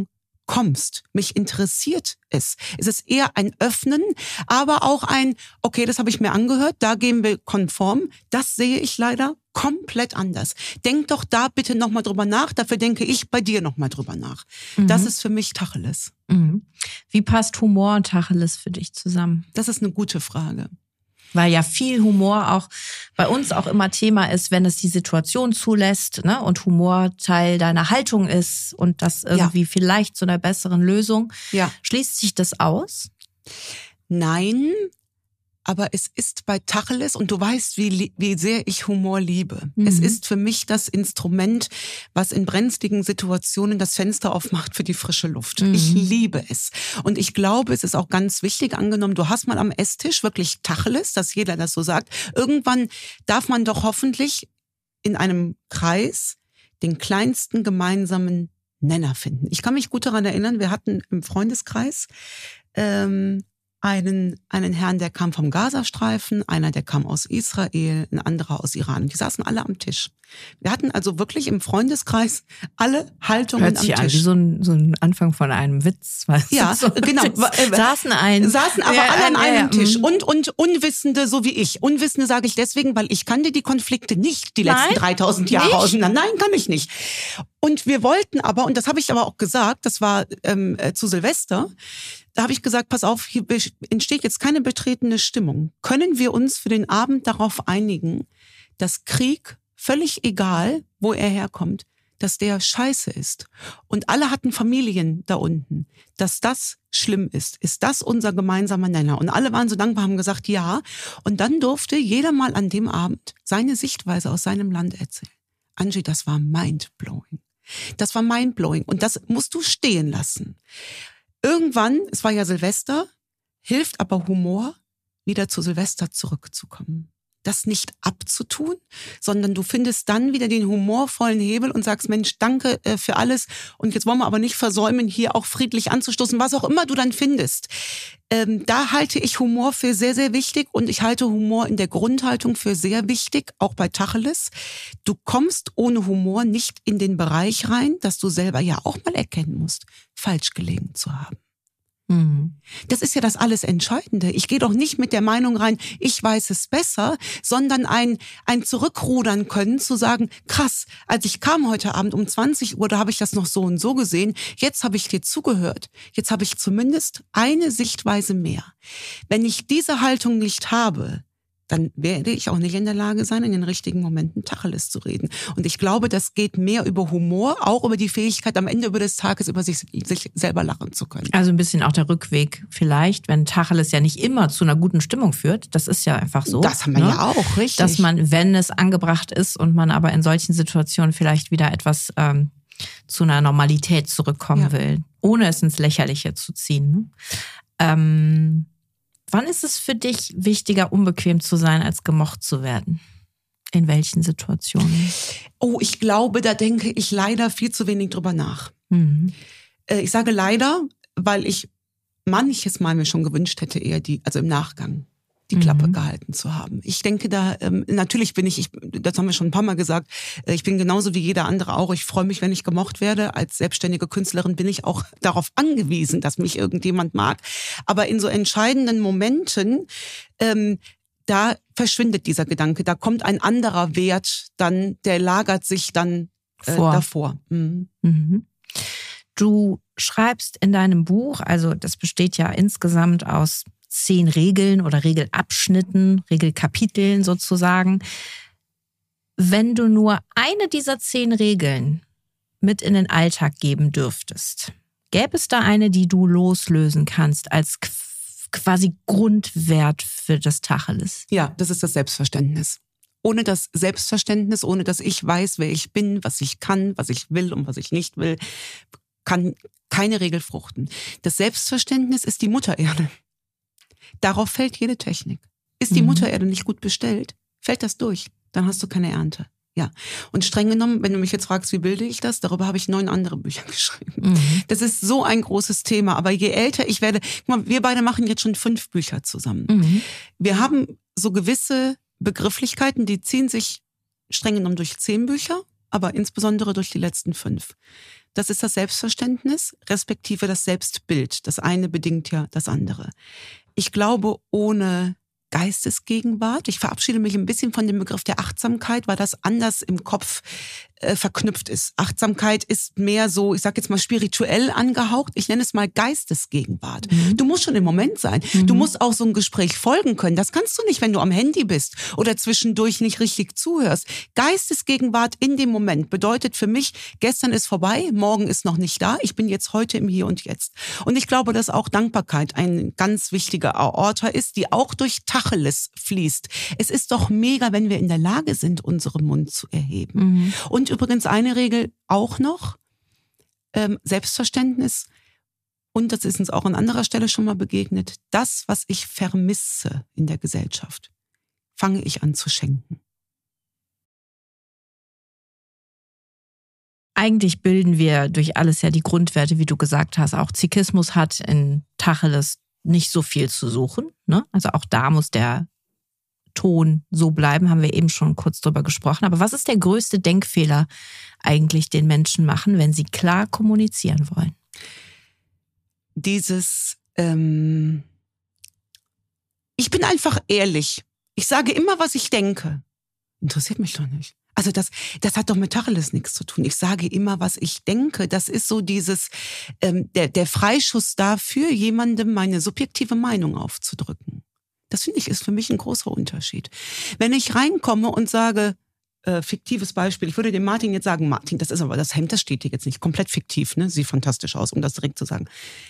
kommst. Mich interessiert es. Es ist eher ein Öffnen, aber auch ein, okay, das habe ich mir angehört, da gehen wir konform. Das sehe ich leider komplett anders. Denk doch da bitte nochmal drüber nach, dafür denke ich bei dir nochmal drüber nach. Das ist für mich Tacheles. Wie passt Humor und Tacheles für dich zusammen? Das ist eine gute Frage. Weil ja viel Humor auch bei uns auch immer Thema ist, wenn es die Situation zulässt, ne? Und Humor Teil deiner Haltung ist und das irgendwie vielleicht zu einer besseren Lösung. Ja. Schließt sich das aus? Nein, aber es ist bei Tacheles, und du weißt, wie sehr ich Humor liebe. Es ist für mich das Instrument, was in brenzligen Situationen das Fenster aufmacht für die frische Luft. Ich liebe es. Und ich glaube, es ist auch ganz wichtig, angenommen, du hast mal am Esstisch wirklich Tacheles, dass jeder das so sagt. Irgendwann darf man doch hoffentlich in einem Kreis den kleinsten gemeinsamen Nenner finden. Ich kann mich gut daran erinnern, wir hatten im Freundeskreis einen Herrn, der kam vom Gazastreifen, einer, der kam aus Israel, ein anderer aus Iran. Die saßen alle am Tisch. Wir hatten also wirklich im Freundeskreis alle Haltungen am Tisch. Hört sich an wie so ein Anfang von einem Witz. Ja, so genau. Saßen aber alle an einem Tisch. Und Unwissende, so wie ich. Unwissende sage ich deswegen, weil ich kannte die Konflikte nicht die letzten 3000 Jahre auseinander. Nein, kann ich nicht. Und wir wollten aber, und das habe ich aber auch gesagt, das war zu Silvester, da habe ich gesagt, pass auf, hier entsteht jetzt keine betretene Stimmung. Können wir uns für den Abend darauf einigen, dass Krieg, völlig egal, wo er herkommt, dass der scheiße ist? Und alle hatten Familien da unten. Dass das schlimm ist. Ist das unser gemeinsamer Nenner? Und alle waren so dankbar, haben gesagt, ja. Und dann durfte jeder mal an dem Abend seine Sichtweise aus seinem Land erzählen. Angie, das war mindblowing. Das war mindblowing. Und das musst du stehen lassen. Irgendwann, es war ja Silvester, hilft aber Humor, wieder zu Silvester zurückzukommen. Das nicht abzutun, sondern du findest dann wieder den humorvollen Hebel und sagst, Mensch, danke für alles. Und jetzt wollen wir aber nicht versäumen, hier auch friedlich anzustoßen, was auch immer du dann findest. Da halte ich Humor für sehr, sehr wichtig, und ich halte Humor in der Grundhaltung für sehr wichtig, auch bei Tacheles. Du kommst ohne Humor nicht in den Bereich rein, dass du selber ja auch mal erkennen musst, falsch gelegen zu haben. Das ist ja das alles Entscheidende. Ich gehe doch nicht mit der Meinung rein, ich weiß es besser, sondern ein Zurückrudern können, zu sagen, krass, als ich kam heute Abend um 20 Uhr, da habe ich das noch so und so gesehen, jetzt habe ich dir zugehört, jetzt habe ich zumindest eine Sichtweise mehr. Wenn ich diese Haltung nicht habe, dann werde ich auch nicht in der Lage sein, in den richtigen Momenten Tacheles zu reden. Und ich glaube, das geht mehr über Humor, auch über die Fähigkeit, am Ende des Tages über sich selber lachen zu können. Also ein bisschen auch der Rückweg vielleicht, wenn Tacheles ja nicht immer zu einer guten Stimmung führt. Das ist ja einfach so. Das haben wir ja auch, richtig. Dass man, wenn es angebracht ist und man aber in solchen Situationen vielleicht wieder etwas zu einer Normalität zurückkommen will, ohne es ins Lächerliche zu ziehen. Wann ist es für dich wichtiger, unbequem zu sein, als gemocht zu werden? In welchen Situationen? Oh, ich glaube, da denke ich leider viel zu wenig drüber nach. Ich sage leider, weil ich manches Mal mir schon gewünscht hätte, eher also im Nachgang die Klappe gehalten zu haben. Ich denke da, natürlich bin ich, das haben wir schon ein paar Mal gesagt, ich bin genauso wie jeder andere auch. Ich freue mich, wenn ich gemocht werde. Als selbstständige Künstlerin bin ich auch darauf angewiesen, dass mich irgendjemand mag. Aber in so entscheidenden Momenten, da verschwindet dieser Gedanke. Da kommt ein anderer Wert dann, der lagert sich dann davor. Du schreibst in deinem Buch, also das besteht ja insgesamt aus 10 Regeln oder Regelabschnitten, Regelkapiteln sozusagen. Wenn du nur eine dieser 10 Regeln mit in den Alltag geben dürftest, gäbe es da eine, die du loslösen kannst als quasi Grundwert für das Tacheles? Ja, das ist das Selbstverständnis. Ohne das Selbstverständnis, ohne dass ich weiß, wer ich bin, was ich kann, was ich will und was ich nicht will, kann keine Regel fruchten. Das Selbstverständnis ist die Muttererde. Darauf fällt jede Technik. Ist die Muttererde nicht gut bestellt, fällt das durch. Dann hast du keine Ernte. Ja. Und streng genommen, wenn du mich jetzt fragst, wie bilde ich das, darüber habe ich 9 andere Bücher geschrieben. Das ist so ein großes Thema. Aber je älter ich werde, guck mal, wir beide machen jetzt schon 5 Bücher zusammen. Wir haben so gewisse Begrifflichkeiten, die ziehen sich streng genommen durch 10 Bücher. aber insbesondere durch die letzten 5. Das ist das Selbstverständnis, respektive das Selbstbild. Das eine bedingt ja das andere. Ich glaube, ohne Geistesgegenwart, ich verabschiede mich ein bisschen von dem Begriff der Achtsamkeit, weil das anders im Kopf verknüpft ist. Achtsamkeit ist mehr so, ich sag jetzt mal spirituell angehaucht. Ich nenne es mal Geistesgegenwart. Du musst schon im Moment sein. Du musst auch so ein Gespräch folgen können. Das kannst du nicht, wenn du am Handy bist oder zwischendurch nicht richtig zuhörst. Geistesgegenwart in dem Moment bedeutet für mich, gestern ist vorbei, morgen ist noch nicht da. Ich bin jetzt heute im Hier und Jetzt. Und ich glaube, dass auch Dankbarkeit ein ganz wichtiger Aorta ist, die auch durch Tacheles fließt. Es ist doch mega, wenn wir in der Lage sind, unseren Mund zu erheben. Und übrigens eine Regel auch noch, Selbstverständnis, und das ist uns auch an anderer Stelle schon mal begegnet, das, was ich vermisse in der Gesellschaft, fange ich an zu schenken. Eigentlich bilden wir durch alles ja die Grundwerte, wie du gesagt hast. Auch Sikhismus hat in Tacheles nicht so viel zu suchen, ne? Also auch da muss der Ton so bleiben, haben wir eben schon kurz drüber gesprochen. Aber was ist der größte Denkfehler eigentlich, den Menschen machen, wenn sie klar kommunizieren wollen? Dieses, ich bin einfach ehrlich. Ich sage immer, was ich denke. Interessiert mich doch nicht. Also das hat doch mit Tacheles nichts zu tun. Ich sage immer, was ich denke. Das ist so dieses, der Freischuss dafür, jemandem meine subjektive Meinung aufzudrücken. Das finde ich ist für mich ein großer Unterschied. Wenn ich reinkomme und sage, fiktives Beispiel, ich würde dem Martin jetzt sagen, Martin, das ist aber das Hemd, das steht dir jetzt nicht komplett fiktiv, ne? Sieht fantastisch aus, um das direkt zu sagen.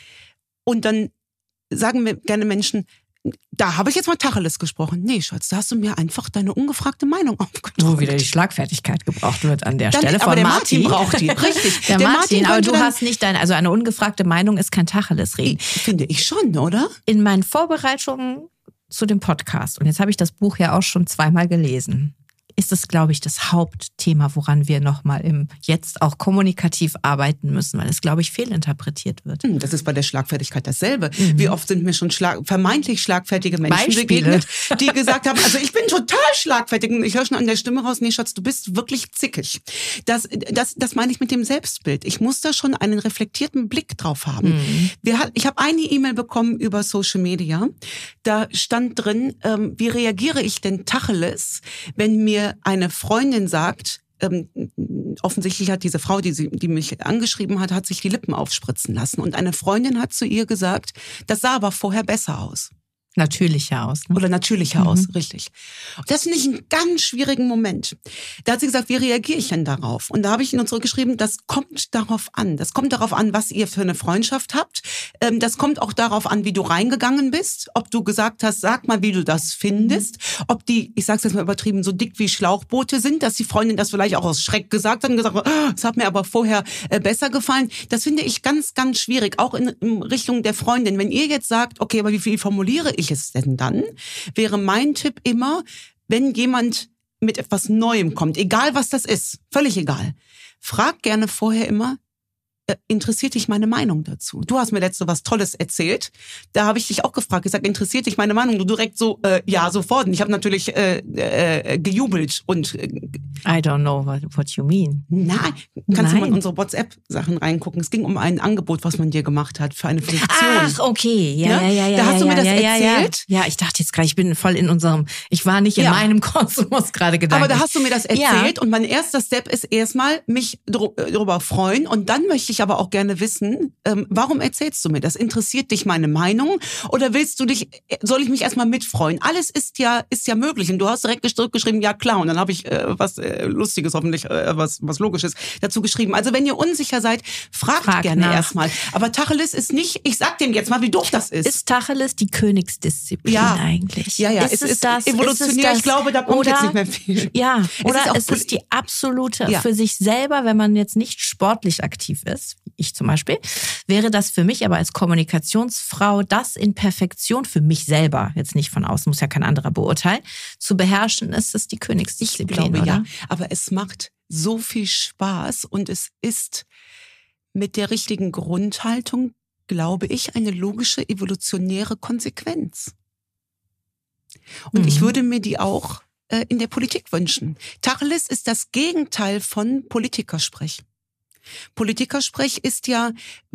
Und dann sagen mir gerne Menschen, da habe ich jetzt mal Tacheles gesprochen. Nee, Schatz, da hast du mir einfach deine ungefragte Meinung aufgedrückt. Wo wieder die Schlagfertigkeit gebraucht wird an der Stelle von aber der Martin. braucht die, richtig. Der Martin, aber du hast nicht also eine ungefragte Meinung ist kein Tacheles-Reden. Finde ich schon, oder? In meinen Vorbereitungen zu dem Podcast, und jetzt habe ich das Buch ja auch schon 2-mal gelesen, ist es, glaube ich, das Hauptthema, woran wir nochmal jetzt auch kommunikativ arbeiten müssen, weil es, glaube ich, fehlinterpretiert wird. Das ist bei der Schlagfertigkeit dasselbe. Wie oft sind mir schon vermeintlich schlagfertige Menschen begegnet, die gesagt haben, also ich bin total schlagfertig und ich höre schon an der Stimme raus, nee Schatz, du bist wirklich zickig. Das meine ich mit dem Selbstbild. Ich muss da schon einen reflektierten Blick drauf haben. Ich habe eine E-Mail bekommen über Social Media, da stand drin, wie reagiere ich denn Tacheles, wenn mir eine Freundin sagt, offensichtlich hat diese Frau, die mich angeschrieben hat sich die Lippen aufspritzen lassen. Und eine Freundin hat zu ihr gesagt, das sah aber vorher besser aus. Natürlicher aus. Ne? Oder natürlicher aus, richtig. Und das finde ich einen ganz schwierigen Moment. Da hat sie gesagt, wie reagiere ich denn darauf? Und da habe ich ihnen zurückgeschrieben, das kommt darauf an. Das kommt darauf an, was ihr für eine Freundschaft habt. Das kommt auch darauf an, wie du reingegangen bist. Ob du gesagt hast, sag mal, wie du das findest. Ob die, ich sag's jetzt mal übertrieben, so dick wie Schlauchboote sind, dass die Freundin das vielleicht auch aus Schreck gesagt hat und gesagt hat, oh, das hat mir aber vorher besser gefallen. Das finde ich ganz, ganz schwierig. Auch in Richtung der Freundin. Wenn ihr jetzt sagt, okay, aber wie viel formuliere ich es denn dann? Wäre mein Tipp immer, wenn jemand mit etwas Neuem kommt, egal was das ist, völlig egal, frag gerne vorher immer, interessiert dich meine Meinung dazu? Du hast mir letzte was Tolles erzählt. Da habe ich dich auch gefragt, gesagt, interessiert dich meine Meinung? Du direkt so, ja, sofort. Und ich habe natürlich gejubelt und I don't know what you mean. Nein, kannst du mal in unsere WhatsApp-Sachen reingucken. Es ging um ein Angebot, was man dir gemacht hat für eine Funktion. Ach, okay. Ja. Da hast du mir das erzählt? Ja, ich dachte jetzt gerade, ich bin voll in ich war nicht in meinem Kosmos gerade gedanklich. Aber da hast du mir das erzählt und mein erster Step ist erstmal mich darüber freuen und dann möchte ich aber auch gerne wissen, warum erzählst du mir das? Interessiert dich meine Meinung oder soll ich mich erstmal mitfreuen? Alles ist ja möglich und du hast direkt zurückgeschrieben, ja klar, und dann habe ich was Lustiges, hoffentlich was Logisches dazu geschrieben. Also wenn ihr unsicher seid, fragt gerne erstmal. Aber Tacheles ist nicht, ich sag dem jetzt mal, wie doof das ist. Ist Tacheles die Königsdisziplin eigentlich? Ja, es ist das evolutionär, ich glaube, da kommt jetzt nicht mehr viel. Ja, oder es ist die absolute, für sich selber, wenn man jetzt nicht sportlich aktiv ist, ich zum Beispiel, wäre das für mich aber als Kommunikationsfrau, das in Perfektion für mich selber, jetzt nicht von außen, muss ja kein anderer beurteilen, zu beherrschen, ist es die Königsdisziplin, ich glaube, oder? Ja, aber es macht so viel Spaß und es ist mit der richtigen Grundhaltung, glaube ich, eine logische evolutionäre Konsequenz. Und ich würde mir die auch in der Politik wünschen. Tacheles ist das Gegenteil von Politikersprech. Politikersprech ist ja,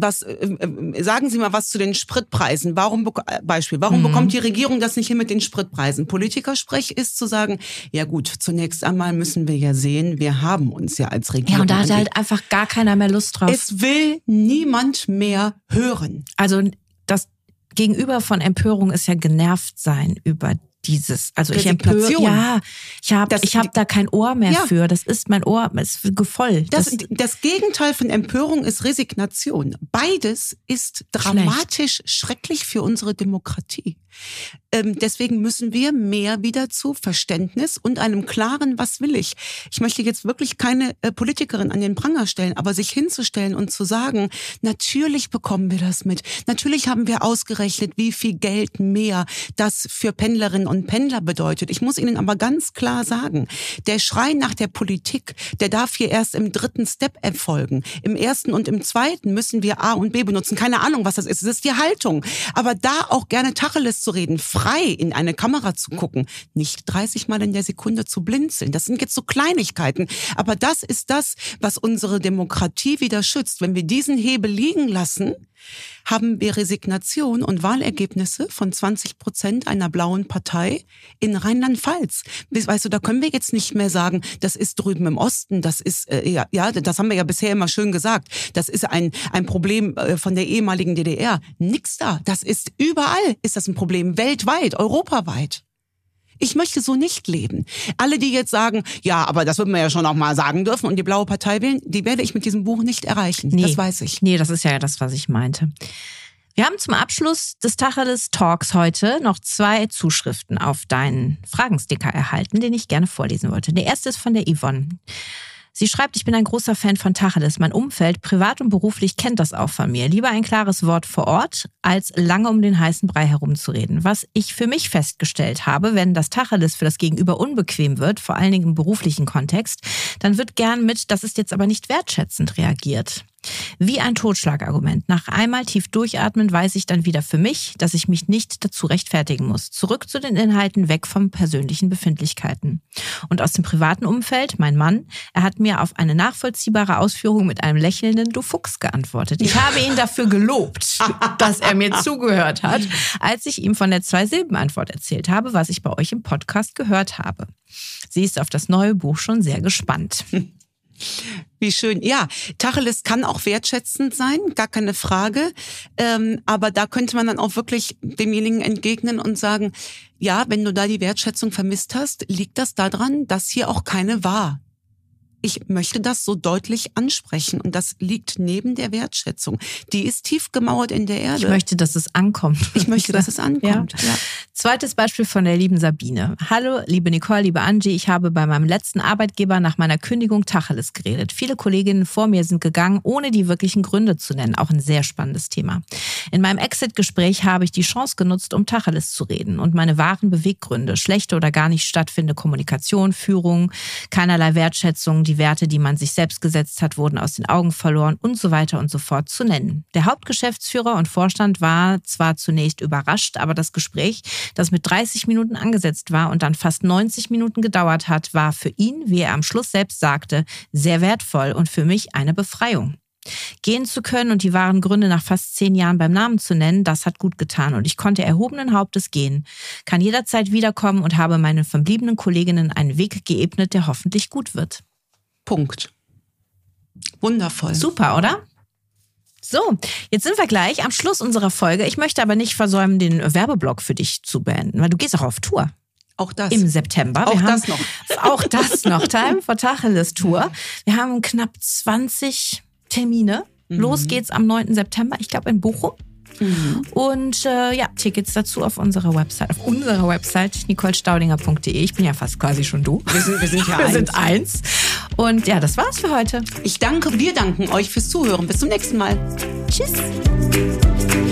sagen Sie mal was zu den Spritpreisen. Warum bekommt die Regierung das nicht hin mit den Spritpreisen? Politikersprech ist zu sagen, ja gut, zunächst einmal müssen wir ja sehen, wir haben uns ja als Regierung. Ja, und da hat halt einfach gar keiner mehr Lust drauf. Es will niemand mehr hören. Also das Gegenüber von Empörung ist ja genervt sein über dieses, also ich empöre, ja, ich hab da kein Ohr mehr für. Das ist mein Ohr, ist voll. Das Gegenteil von Empörung ist Resignation. Beides ist dramatisch schrecklich für unsere Demokratie. Deswegen müssen wir mehr wieder zu Verständnis und einem klaren, was will ich? Ich möchte jetzt wirklich keine Politikerin an den Pranger stellen, aber sich hinzustellen und zu sagen, natürlich bekommen wir das mit. Natürlich haben wir ausgerechnet, wie viel Geld mehr das für Pendlerinnen und Pendler bedeutet. Ich muss Ihnen aber ganz klar sagen, der Schrei nach der Politik, der darf hier erst im 3. Step erfolgen. Im 1. und im 2. müssen wir A und B benutzen. Keine Ahnung, was das ist. Das ist die Haltung. Aber da auch gerne Tacheles zu reden, frei in eine Kamera zu gucken, nicht 30 Mal in der Sekunde zu blinzeln. Das sind jetzt so Kleinigkeiten. Aber das ist das, was unsere Demokratie wieder schützt. Wenn wir diesen Hebel liegen lassen, haben wir Resignation und Wahlergebnisse von 20% einer blauen Partei in Rheinland-Pfalz. Weißt du, da können wir jetzt nicht mehr sagen, das ist drüben im Osten, das ist, das haben wir ja bisher immer schön gesagt, das ist ein Problem von der ehemaligen DDR. Nix da. Das ist überall, ist das ein Problem, weltweit, europaweit. Ich möchte so nicht leben. Alle, die jetzt sagen, ja, aber das würden wir ja schon auch mal sagen dürfen und die blaue Partei wählen, die werde ich mit diesem Buch nicht erreichen. Nee, das weiß ich. Nee, das ist ja das, was ich meinte. Wir haben zum Abschluss des Tacheles Talks heute noch 2 Zuschriften auf deinen Fragensticker erhalten, den ich gerne vorlesen wollte. Der erste ist von der Yvonne. Sie schreibt, ich bin ein großer Fan von Tacheles. Mein Umfeld, privat und beruflich, kennt das auch von mir. Lieber ein klares Wort vor Ort, als lange um den heißen Brei herumzureden. Was ich für mich festgestellt habe, wenn das Tacheles für das Gegenüber unbequem wird, vor allen Dingen im beruflichen Kontext, dann wird gern mit, das ist jetzt aber nicht wertschätzend reagiert. Wie ein Totschlagargument. Nach einmal tief durchatmen weiß ich dann wieder für mich, dass ich mich nicht dazu rechtfertigen muss. Zurück zu den Inhalten, weg von persönlichen Befindlichkeiten. Und aus dem privaten Umfeld, mein Mann, er hat mir auf eine nachvollziehbare Ausführung mit einem lächelnden Du Fuchs geantwortet. Ich habe ihn dafür gelobt, dass er mir zugehört hat, als ich ihm von der 2-Silben-Antwort erzählt habe, was ich bei euch im Podcast gehört habe. Sie ist auf das neue Buch schon sehr gespannt. Wie schön. Ja, Tacheles kann auch wertschätzend sein, gar keine Frage. Aber da könnte man dann auch wirklich demjenigen entgegnen und sagen, ja, wenn du da die Wertschätzung vermisst hast, liegt das daran, dass hier auch keine war. Ich möchte das so deutlich ansprechen und das liegt neben der Wertschätzung. Die ist tief gemauert in der Erde. Ich möchte, dass es ankommt. Ich möchte, dass es ankommt. Ja. Zweites Beispiel von der lieben Sabine. Hallo, liebe Nicole, liebe Angie. Ich habe bei meinem letzten Arbeitgeber nach meiner Kündigung Tacheles geredet. Viele Kolleginnen vor mir sind gegangen, ohne die wirklichen Gründe zu nennen. Auch ein sehr spannendes Thema. In meinem Exit-Gespräch habe ich die Chance genutzt, um Tacheles zu reden und meine wahren Beweggründe, schlechte oder gar nicht stattfindende Kommunikation, Führung, keinerlei Wertschätzung, die Werte, die man sich selbst gesetzt hat, wurden aus den Augen verloren und so weiter und so fort zu nennen. Der Hauptgeschäftsführer und Vorstand war zwar zunächst überrascht, aber das Gespräch, das mit 30 Minuten angesetzt war und dann fast 90 Minuten gedauert hat, war für ihn, wie er am Schluss selbst sagte, sehr wertvoll und für mich eine Befreiung. Gehen zu können und die wahren Gründe nach fast 10 Jahren beim Namen zu nennen, das hat gut getan und ich konnte erhobenen Hauptes gehen, kann jederzeit wiederkommen und habe meinen verbliebenen Kolleginnen einen Weg geebnet, der hoffentlich gut wird. Punkt. Wundervoll. Super, oder? So, jetzt sind wir gleich am Schluss unserer Folge. Ich möchte aber nicht versäumen, den Werbeblock für dich zu beenden, weil du gehst auch auf Tour. Auch das. Im September. Auch das noch. Auch das noch. Time for Tacheles Tour. Wir haben knapp 20 Termine. Los geht's am 9. September, ich glaube in Bochum. Und Tickets dazu auf unserer Website, nicolestaudinger.de. Ich bin ja fast quasi schon du. Wir sind ja Wir sind eins. Und ja, das war's für heute. Wir danken euch fürs Zuhören. Bis zum nächsten Mal. Tschüss.